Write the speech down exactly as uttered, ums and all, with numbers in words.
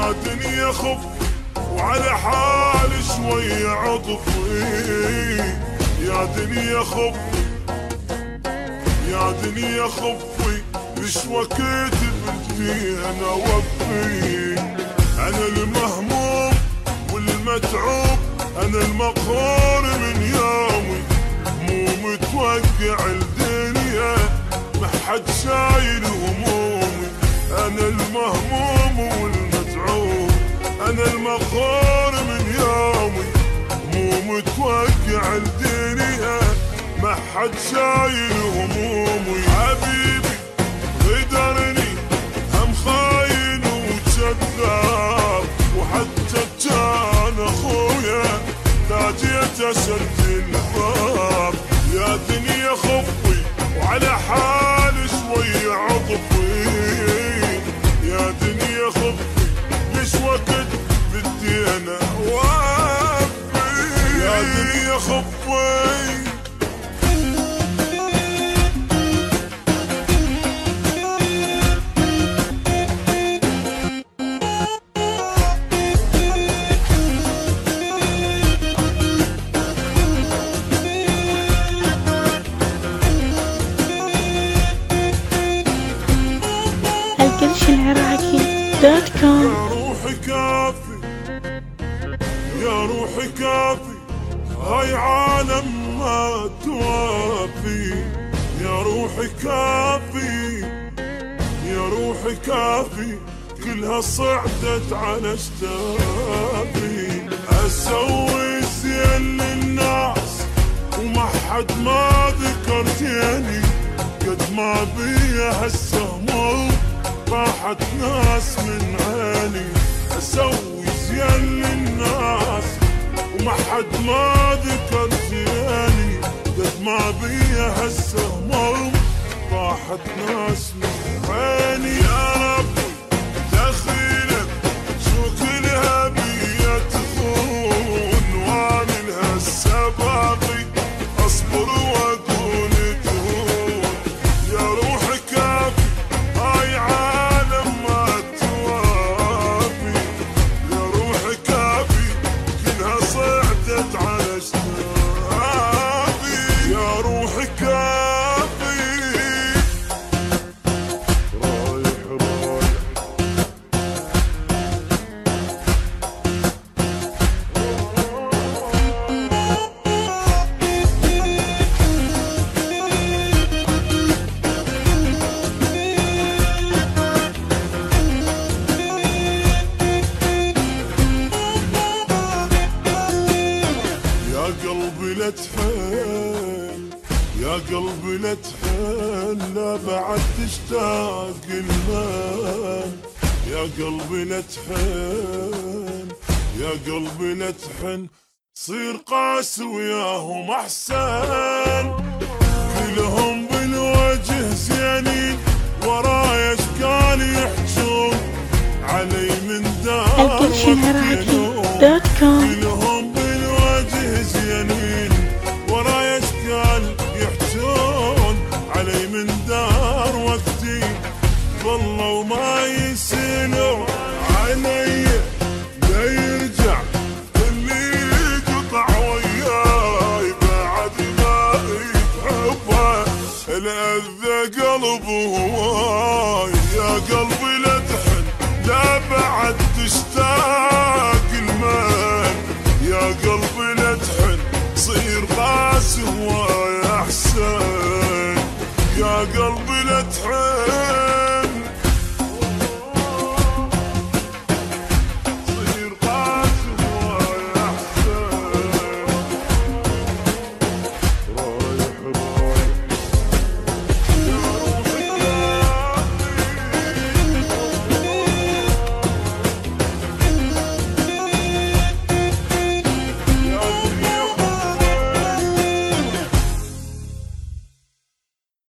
يا دنيا خف وعلى حالي شوية عطفي، يا دنيا خف يا دنيا خفي، مش وقت بدي انا وفي. انا المهموم والمتعوب، انا المقهور من يومي، مو متوقع الدنيا ما حد شايل همومي. انا المهموم والمتعوب، انا المقهور من يومي، مو متوقع الدنيا ما حد شايل همومي. حبيبي غدرني هم خاين وكذاب، وحتى كان اخويا تاجيت اسد الباب. يا دنيا خفي وعلى حالي شوي عطفي، يا دنيا خفي ليش وقت بدي انا وافي. يا دنيا خفي القرش العراقي دوت كوم. يا روحي كافي يا روحي كافي، هاي عالم ما توافي. يا روحي كافي يا روحي كافي، كلها صعدت على اشتافي. اسوي زين للناس وما حد ما ذكر زيني، قد ما بيا هسه هموم طاحت ناس من عيني. اسوي زين للناس وما حد ما ذكر زيني، قد ما بيا هسه هموم طاحت ناس من عيني. يا ربي دخيلك شو كلها بيا تخون، وانا لها السباقي اصبر واقول تهون. يا روحي كافي هاي عالم ما توافي، يا روحي كافي كلها صعدت على اشتافي. يا روحي كافي رايح رايح يا قلبي لا تحن يا قلبي لا تحن، لا بعد تشتاق المال. يا قلبي لا تحن يا قلبي لا تحن، صير قاسي وياهم احسن. كلهم بالوجه زينين، ورايا اشكال يحجون علي من دار القرش العراقي دوت